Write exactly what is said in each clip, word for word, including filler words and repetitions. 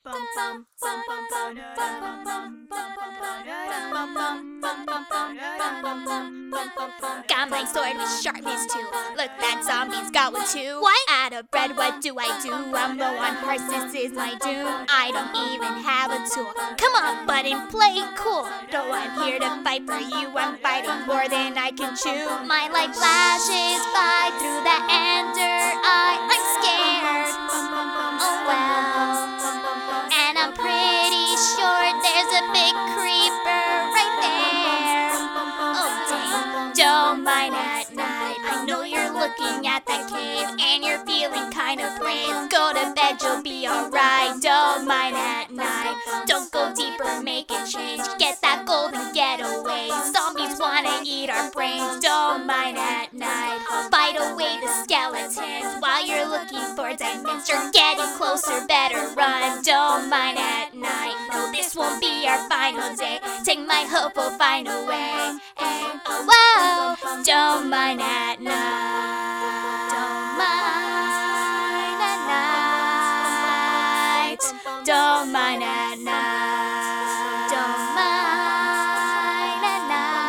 Got my sword with sharpness too. Look, that zombie's got one too. What? Out of bread, what do I do? I'm low on hearts, this is my doom. I don't even have a tool. Come on, button, play it cool. Though I'm here to fight for you, I'm fighting more than I can chew. My light flashes by through the ender eye. I'm scared. Oh well. And I'm pretty sure there's a big creeper right there. Oh dang, don't mind at night. I know you're looking at that cave and you're feeling kind of brave. Go to bed, you'll be alright. Don't mind at night. Don't go deeper, make a change. Get that golden getaway. Zombies wanna eat our brains. Don't mind at night. Fight away the skeletons while you're looking for diamonds. You're getting closer, better run. Don't mind at night. No, this won't be our final day. Take my hope, we'll find a way. Hey, oh, whoa. Don't mind at night. Don't mind at night. Don't mind at night. Don't mind at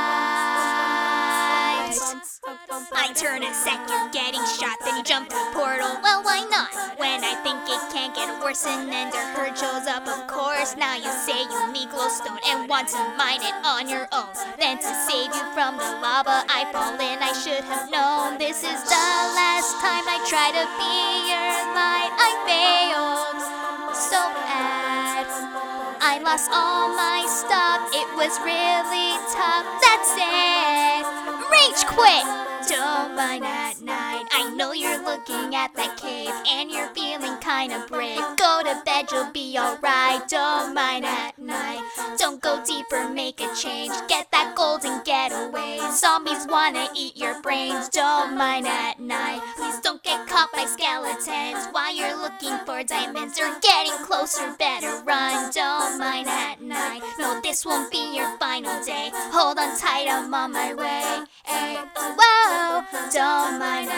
night. I turn a sec, you're getting shot, then you jump through a portal. Well, why not? When I think it can't get worse, an ender herd shows up, of course. Now you say you need glowstone and want to mine it on your own. Then to save you from the lava, I fall in. I should have known this is the last time I try to be your light. I failed so bad. I lost all my stuff. It was really tough. That's it. Rage quit. Don't mind at night. I know you're looking at that cave and you're feeling kinda brave. Go to bed, you'll be alright. Don't mind at night. Don't go deeper, make a change. Get that golden getaway. Zombies wanna eat your brains. Don't mind at night. Please don't get caught by skeletons while you're looking for diamonds. You're getting closer, better run. Don't mind at night. No, this won't be your final day. Hold on tight, I'm on my way. Hey, whoa, don't mind